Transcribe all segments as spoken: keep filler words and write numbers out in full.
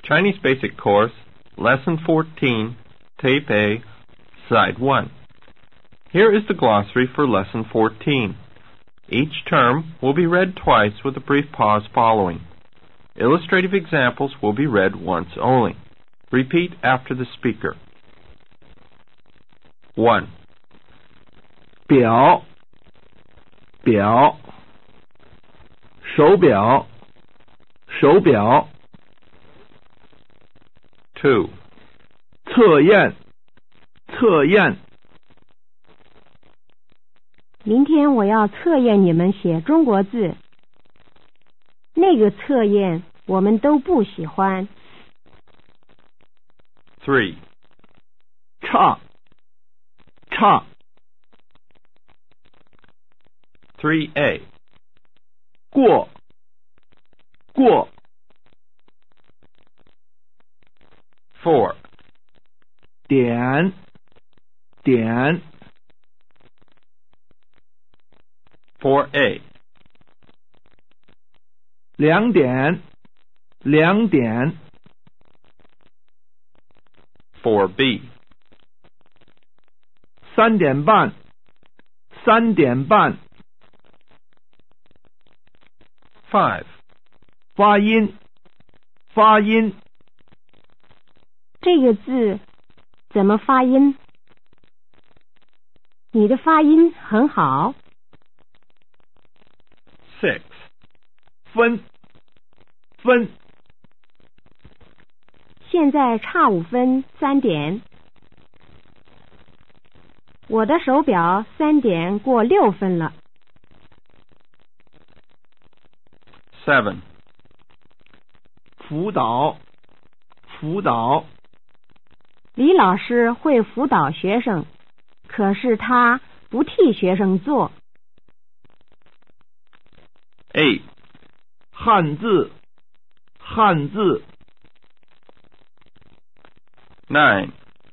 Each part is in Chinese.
Chinese Basic Course, Lesson fourteen, Tape A, Side one. Here is the glossary for Lesson fourteen. Each term will be read twice with a brief pause following. Illustrative examples will be read once only. Repeat after the speaker. one. 表表手表手表 two. 测验测验明天我要测验你们写中国字。那个测验我们都不喜欢。 three. 差差 three A. 过过 four. 点点 four A. 两点两点 four B. 三点半三点半 five. 发音发音这个字怎么发音？你的发音很好。 six. 分分现在差五分三点。我的手表三点过六分了。 seven. 辅导辅导李老师会辅导学生，可是他不替学生做。 eight. 汉字汉字 nine.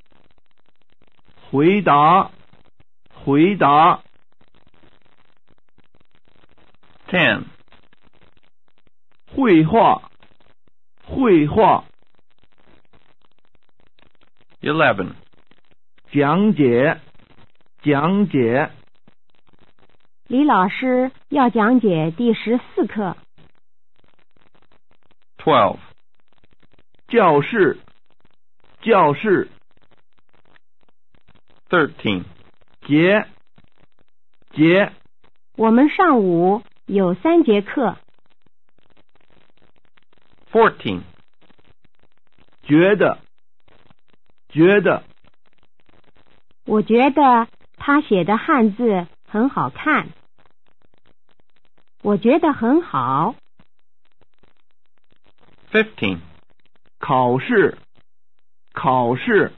回答回答 ten. 绘画绘画 eleven. 讲解讲解李老师要讲解第十四课。 twelve. 教室教室 thirteen. 节节我们上午有三节课。 fourteen. 觉得觉得我觉得他写的汉字很好看。我觉得很好。 fifteen. 考试考试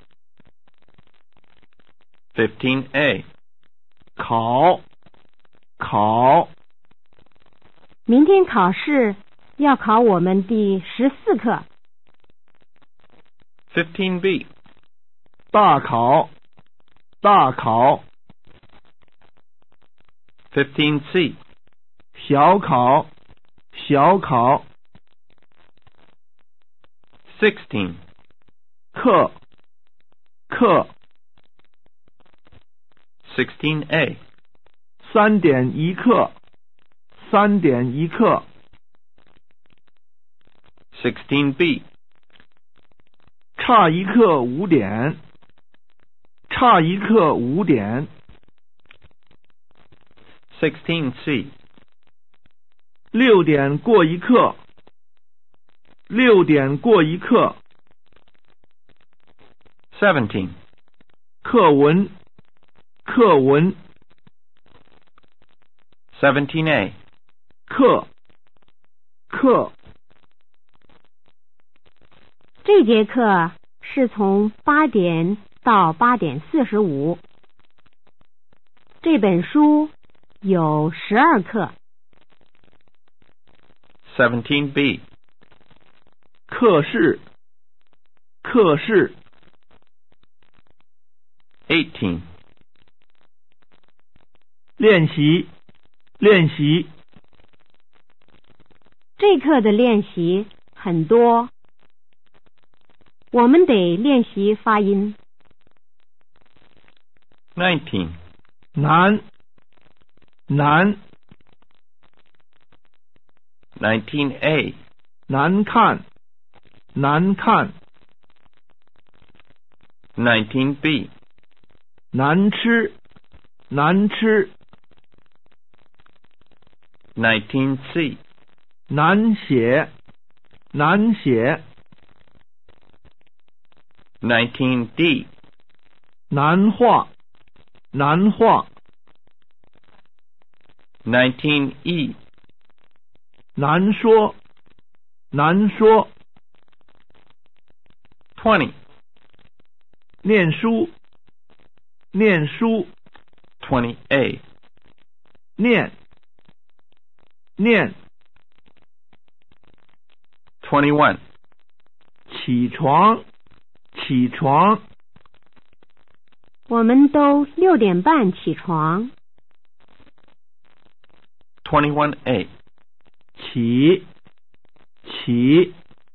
fifteen A. 考考明天考试要考我们第十四课。 fifteen B. 大考大考 fifteen C. 小考小考 sixteen. 课课 sixteen A. 三点一刻三点一刻 sixteen B. 差一刻五点差一刻五点 sixteen C. 六点过一刻六点过一刻 seventeen. 课文课文 seventeen A. 课课这节课是从八点到八点四十五。这本书有十二课。 seventeen B. 课室课室 eighteen. 练习练习这课的练习很多。 我们得练习发音。 nineteen. 难，难， nineteen A. 难看，难看， nineteen B. 难吃，难吃， nineteen C. 难写，难写， nineteen D. 难画，难画， nineteen E. 难说，难说， twenty. 念书，念书， twenty A. 念，念， twenty-one. 起床，起床， 我们都六点半起床。 twenty-one A. 起，起，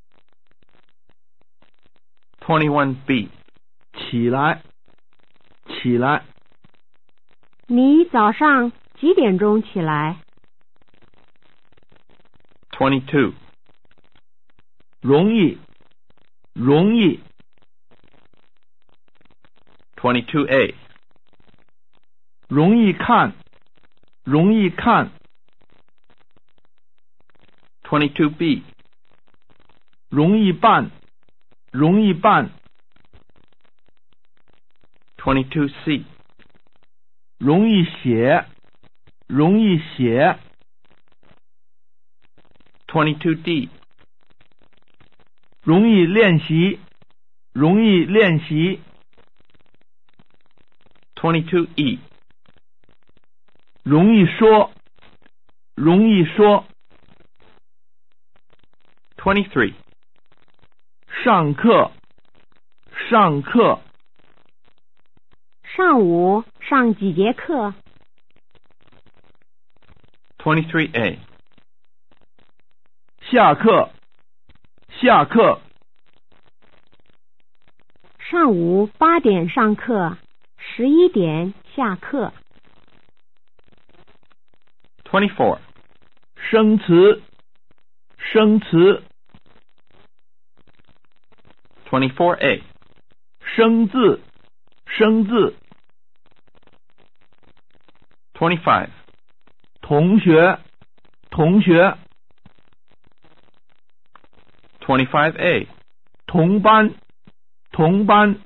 twenty-one B. 起来，起来， 你早上几点钟起来？ twenty-two. 容易，容易， twenty-two A. 容易看，容易看， twenty-two B. 容易办，容易办， twenty-two C. 容易写，容易写， twenty-two D. 容易练习，容易练习， twenty-two E. 容易说，容易说， twenty-three. 上课，上课， 上午上几节课？ twenty-three A. 下课，下课， 上午八点上课，十一点下课。 twenty-four. 生词，生词， twenty-four A. 生字，生字， twenty-five. 同学，同学， twenty-five A. 同班，同班，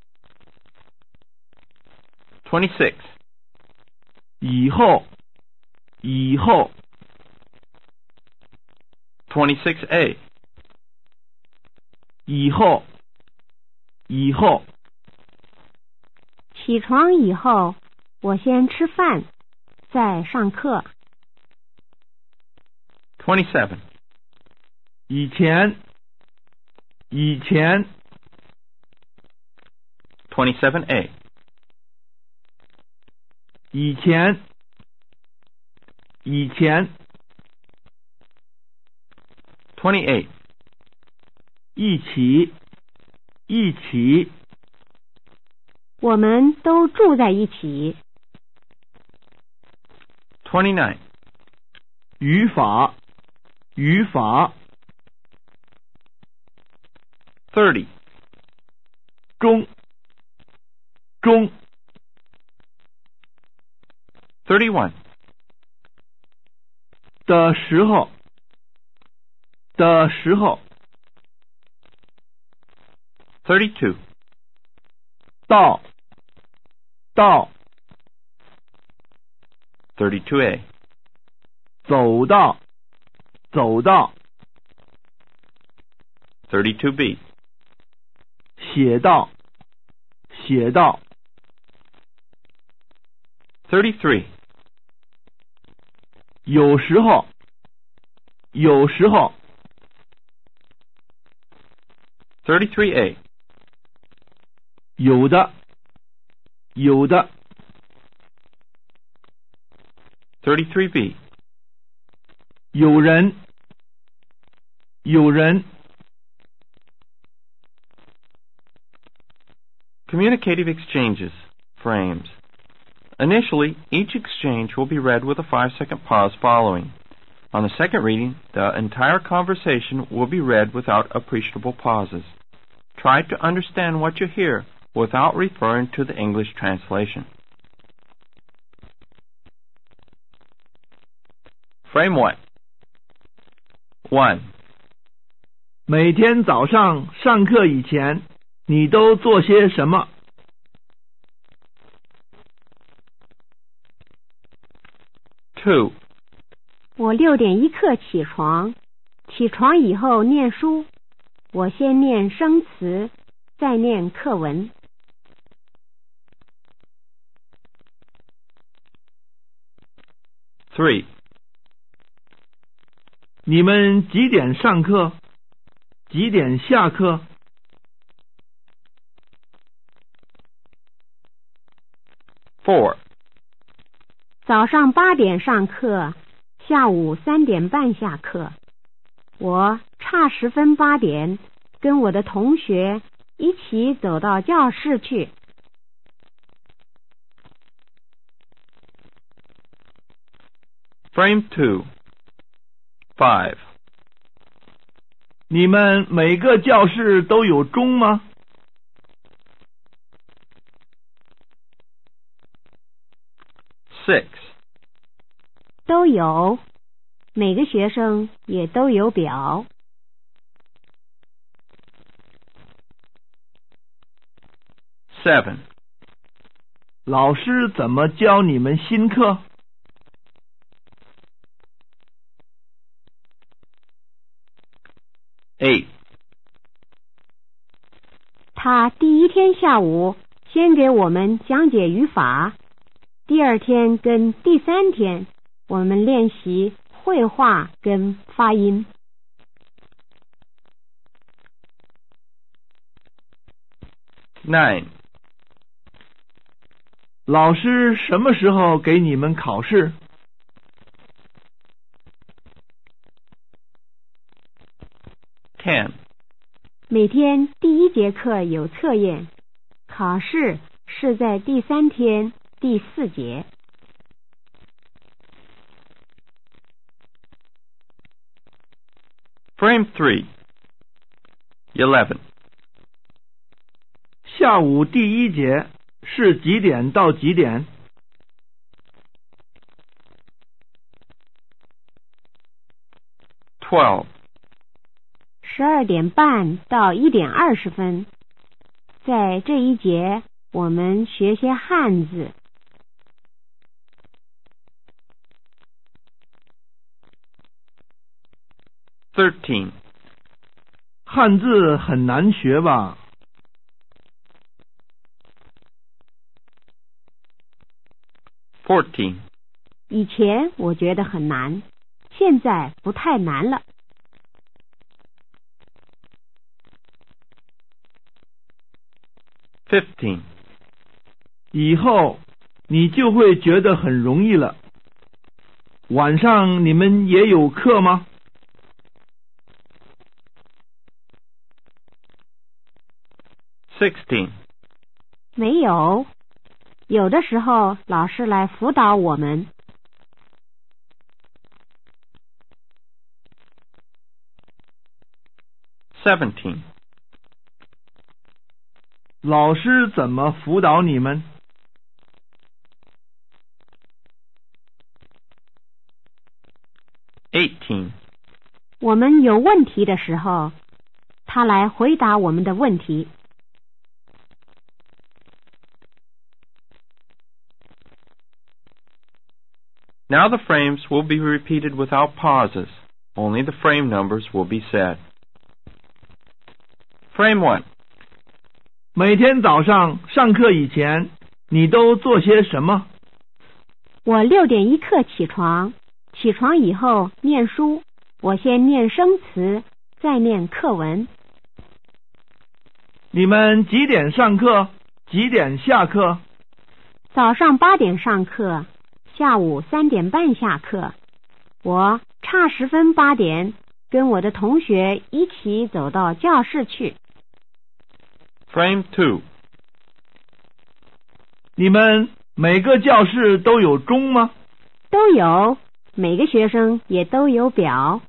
twenty-six. 以后，以后， twenty-six A. 以后，以后， 起床以后，我先吃饭，再上课。 twenty-seven. 以前，以前， twenty-seven A. 以前，以前， twenty-eight. 一起，一起， 我们都住在一起。 twenty-nine. 语法，语法， thirty. 中，中， thirty-one. 的时候，的时候， thirty-two. 到，到， thirty-two A. 走到，走到， thirty-two B. 写到，写到， thirty-three. 有时候，有时候， thirty-three A. 有的，有的， thirty-three B. 有人，有人， Communicative exchanges, frames. Initially, each exchange will be read with a five-second pause following. On the second reading, the entire conversation will be read without appreciable pauses. Try to understand what you hear without referring to the English translation. Frame one. one. 每天早上上课以前，你都做些什么？ two. 我六点一刻起床，起床以后念书，我先念生词，再念课文。 three. 你们几点上课？几点下课？ four. 早上八点上课，下午三点半下课。我差十分八点，跟我的同学一起走到教室去。 Frame two. five. 你们每个教室都有钟吗？ six. 都有，每个学生也都有表。 seven. 老师怎么教你们新课？ eight. 他第一天下午先给我们讲解语法，第二天跟第三天我们练习绘画跟发音。 nine. 老师什么时候给你们考试？ ten. 每天第一节课有测验，考试是在第三天第四节。 Frame three. eleven. 下午第一节是几点到几点？ twelve. 十二点半到一点二十分，在这一节我们学些汉字。 thirteen. 汉字很难学吧？ fourteen. 以前我觉得很难，现在不太难了。 fifteen. 以后你就会觉得很容易了。晚上你们也有课吗？ sixteen. 没有，有的时候老师来辅导我们。 seventeen. 老师怎么辅导你们？ eighteen. 我们有问题的时候，他来回答我们的问题。 Now the frames will be repeated without pauses. Only the frame numbers will be said. Frame one. 每天早上上课以前，你都做些什么？ 我六点一刻起床，起床以后念书，我先念生词，再念课文。 你们几点上课？几点下课？ 早上八点上课，下午三点半下课。我差十分八点，跟我的同学一起走到教室去。 Frame two. 你们每个教室都有钟吗？ 都有，每个学生也都有表。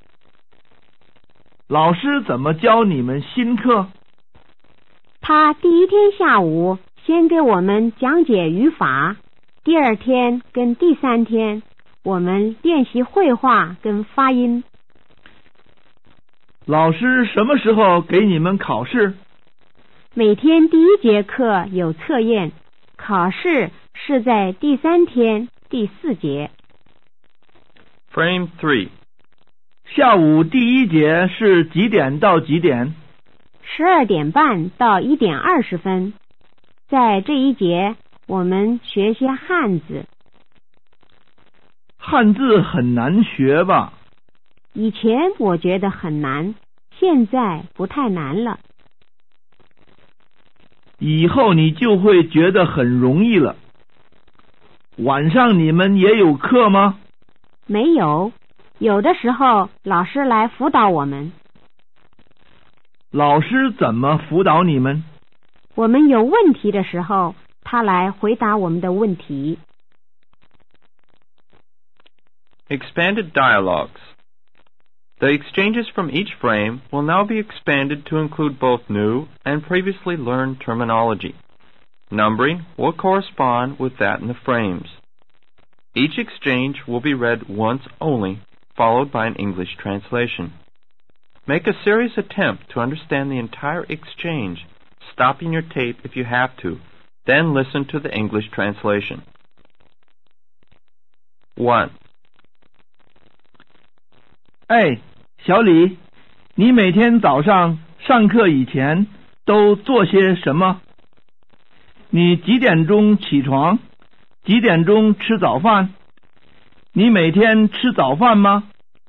老师怎么教你们新课？ 他第一天下午先给我们讲解语法，第二天跟第三天我们练习绘画跟发音。 老师什么时候给你们考试？ 每天第一节课有测验，考试是在第三天第四节。 Frame three. 下午第一节是几点到几点？ 十二点半到一点二十分。在这一节，我们学些汉字。 汉字很难学吧？ 以前我觉得很难，现在不太难了。 以后你就会觉得很容易了。晚上你们也有课吗？ 没有，有的时候老师来辅导我们。 老师怎么辅导你们？ 我们有问题的时候，他来回答我们的问题。 Expanded dialogues. The exchanges from each frame will now be expanded to include both new and previously learned terminology. Numbering will correspond with that in the frames. Each exchange will be read once only, followed by an English translation. Make a serious attempt to understand the entire exchange, stopping your tape if you have to, then listen to the English translation. one. 哎，小李，你每天早上上课以前都做些什么？你几点钟起床？几点钟吃早饭？你每天吃早饭吗？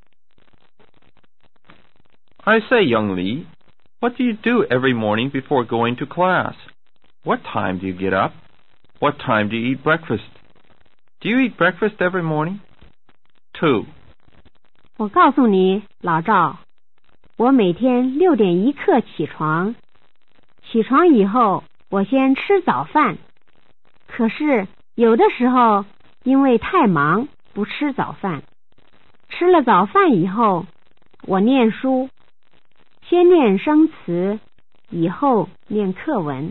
I say, young Lee, what do you do every morning before going to class? What time do you get up? What time do you eat breakfast? Do you eat breakfast every morning? two. 我告诉你，老赵，我每天六点一刻起床，起床以后我先吃早饭，可是有的时候因为太忙不吃早饭，吃了早饭以后我念书，先念生词，以后念课文。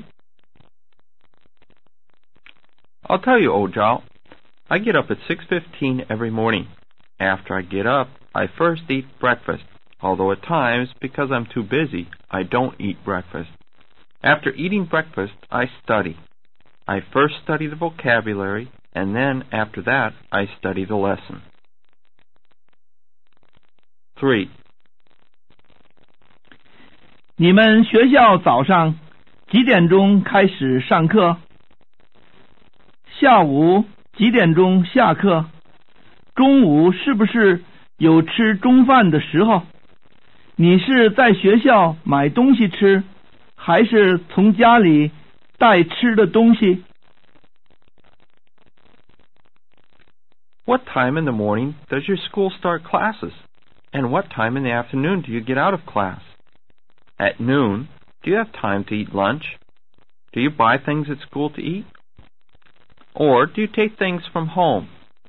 I'll tell you, old Zhao, I get up at six fifteen every morning. After I get up, I first eat breakfast, although at times, because I'm too busy, I don't eat breakfast. After eating breakfast, I study. I first study the vocabulary, and then, after that, I study the lesson. three. 你们学校早上几点钟开始上课？下午几点钟下课？中午是不是有吃中饭的时候？你是在学校买东西吃，还是从家里带吃的东西？ What time in the morning does your school start classes? And what time in the afternoon do you get out of class? At noon, do you have time to eat lunch? Do you buy things at school to eat? Or do you take things from home?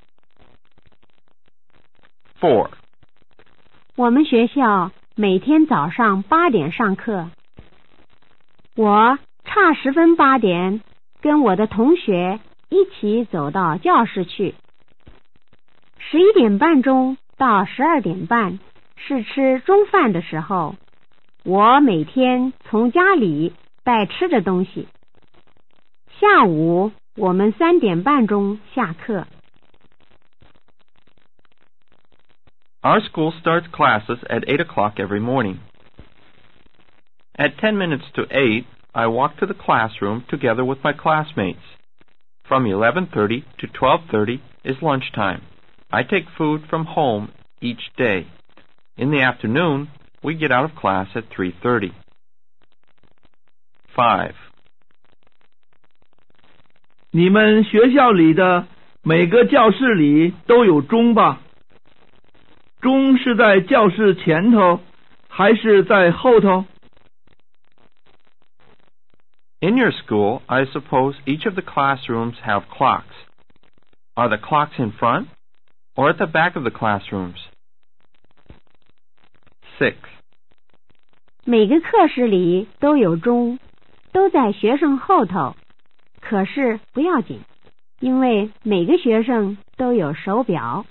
four. 我们学校每天早上八点上课，我差十分八点跟我的同学一起走到教室去。十一点半钟到十二点半是吃中饭的时候，我每天从家里带吃的东西。下午我们三点半钟下课。 Our school starts classes at eight o'clock every morning. At ten minutes to eight, I walk to the classroom together with my classmates. From eleven thirty to twelve thirty is lunchtime. I take food from home each day. In the afternoon, we get out of class at three thirty. five. 你们学校里的每个教室里都有钟吧？钟是在教室前头，还是在后头？ In your school, I suppose each of the classrooms have clocks. Are the clocks in front or at the back of the classrooms? Six. 每个课室里都有钟，都在学生后头。可是不要紧，因为每个学生都有手表。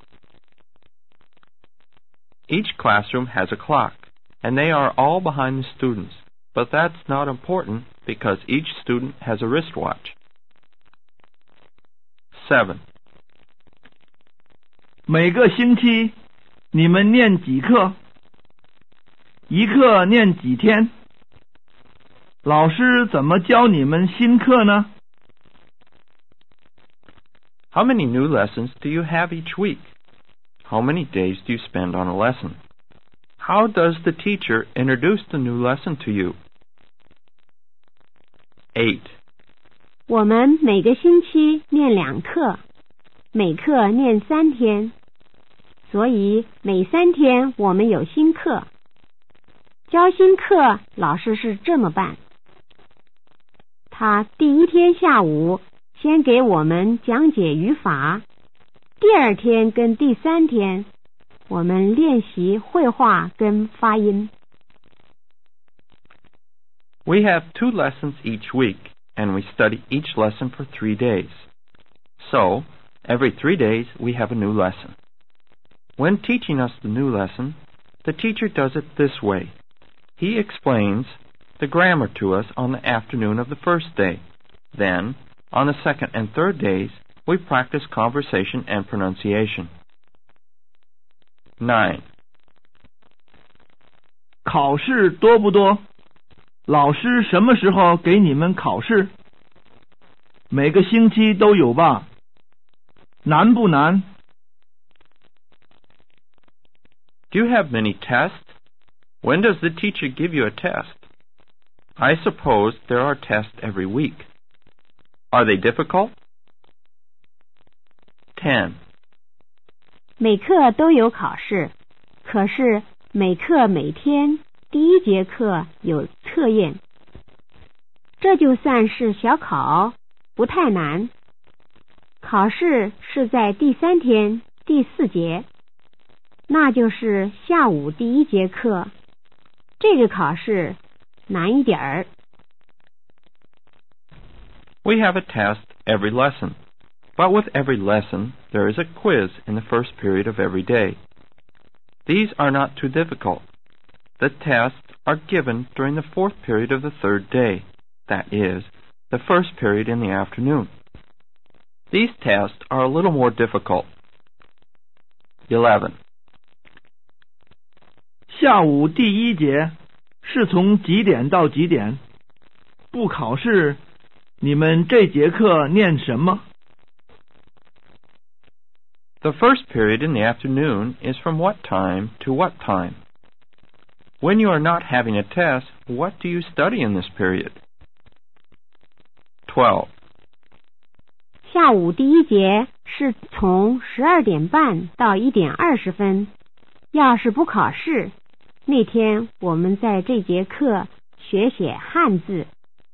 Each classroom has a clock, and they are all behind the students. But that's not important because each student has a wristwatch. Seven. 每个星期你们念几课？一课念几天？老师怎么教你们新课呢？ How many new lessons do you have each week? How many days do you spend on a lesson? How does the teacher introduce the new lesson to you? Eight. 我们每个星期念两课，每课念三天，所以每三天我们有新课。教新课，老师是这么办：他第一天下午先给我们讲解语法，第二天跟第三天我们练习绘画跟发音。 We have two lessons each week, and we study each lesson for three days. So, every three days we have a new lesson. When teaching us the new lesson, the teacher does it this way. He explains the grammar to us on the afternoon of the first day. Then, on the second and third days, we practice conversation and pronunciation. Nine. 考试多不多？老师什么时候给你们考试？每个星期都有吧？难不难？ Do you have many tests? When does the teacher give you a test? I suppose there are tests every week. Are they difficult? Ten. 每课都有考试，可是每课每天第一节课有测验，这就算是小考，不太难。考试是在第三天第四节，那就是下午第一节课，这个考试难一点儿。 We have a test every lesson, but with every lesson there is a quiz in the first period of every day. These are not too difficult. The tests are given during the fourth period of the third day, that is, the first period in the afternoon. These tests are a little more difficult. Eleven. 下午第一节是从几点到几点？不考试，你们这节课念什么？ The first period in the afternoon is from what time to what time? When you are not having a test, what do you study in this period? Twelve. 下午第一节是从十二点半到一点二十分。要是不考试，那天我们在这节课学写汉字。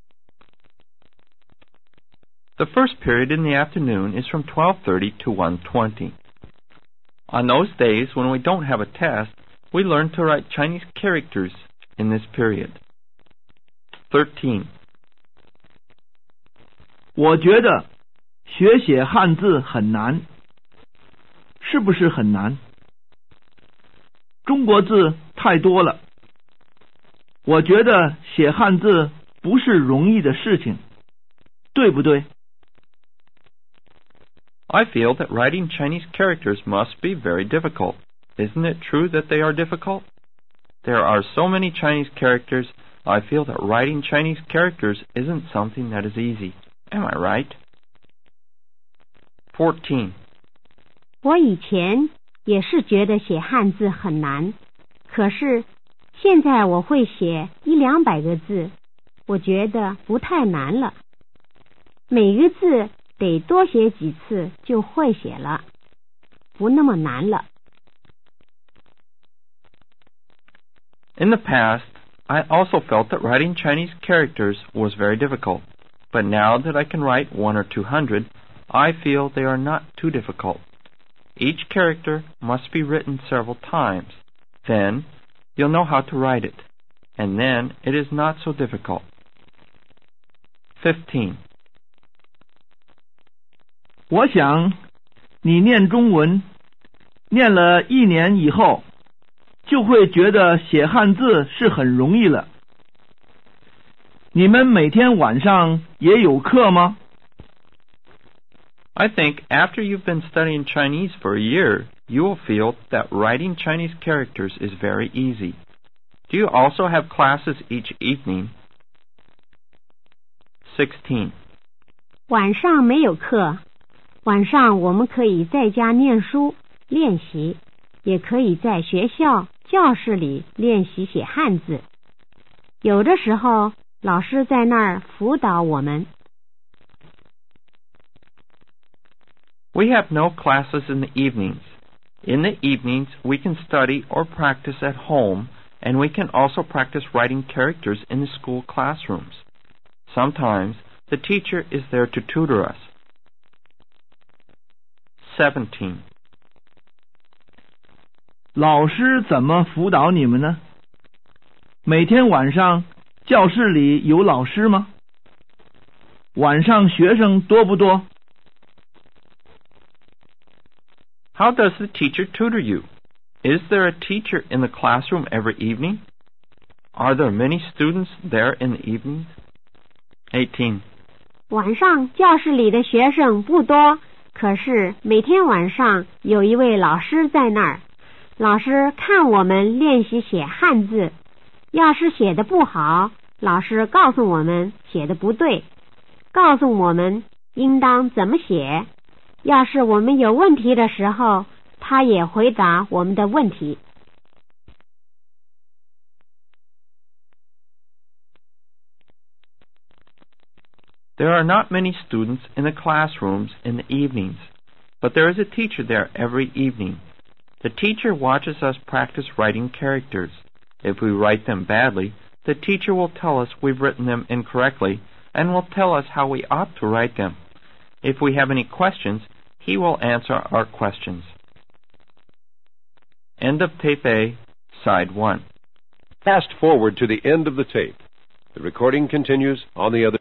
The first period in the afternoon is from twelve thirty to one twenty. On those days when we don't have a test, we learn to write Chinese characters in this period. Thirteen. 我觉得学写汉字很难，是不是很难？中国字太多了，我觉得写汉字不是容易的事情，对不对？ I feel that writing Chinese characters must be very difficult. Isn't it true that they are difficult? There are so many Chinese characters, I feel that writing Chinese characters isn't something that is easy. Am I right? Fourteen. 我以前也是觉得写汉字很难，可是现在我会写一两百个字，我觉得不太难了。每个字得多写几次就会写了，不那么难了。 In the past, I also felt that writing Chinese characters was very difficult, but now that I can write one or two hundred, I feel they are not too difficult. Each character must be written several times. Then you'll know how to write it, and then it is not so difficult. Fifteen. 我想你念中文念了一年以后，就会觉得写汉字是很容易了。你们每天晚上也有课吗？ I think after you've been studying Chinese for a year, you will feel that writing Chinese characters is very easy. Do you also have classes each evening? Sixteen. 晚上没有课，晚上我们可以在家念书练习，也可以在学校教室里练习写汉字。有的时候老师在那儿辅导我们。 We have no classes in the evenings. In the evenings, we can study or practice at home, and we can also practice writing characters in the school classrooms. Sometimes, the teacher is there to tutor us. Seventeen. 老师怎么辅导你们呢？每天晚上教室里有老师吗？晚上学生多不多？ How does the teacher tutor you? Is there a teacher in the classroom every evening? Are there many students there in the evenings? Eighteen. 晚上教室里的学生不多，可是每天晚上有一位老师在那儿。老师看我们练习写汉字，要是写的不好，老师告诉我们写的不对，告诉我们应当怎么写。要是我们有问题的时候，他也回答我们的问题。 There are not many students in the classrooms in the evenings, but there is a teacher there every evening. The teacher watches us practice writing characters. If we write them badly, the teacher will tell us we've written them incorrectly and will tell us how we ought to write them. If we have any questions, he will answer our questions. End of Tape A, Side one. Fast forward to the end of the tape. The recording continues on the other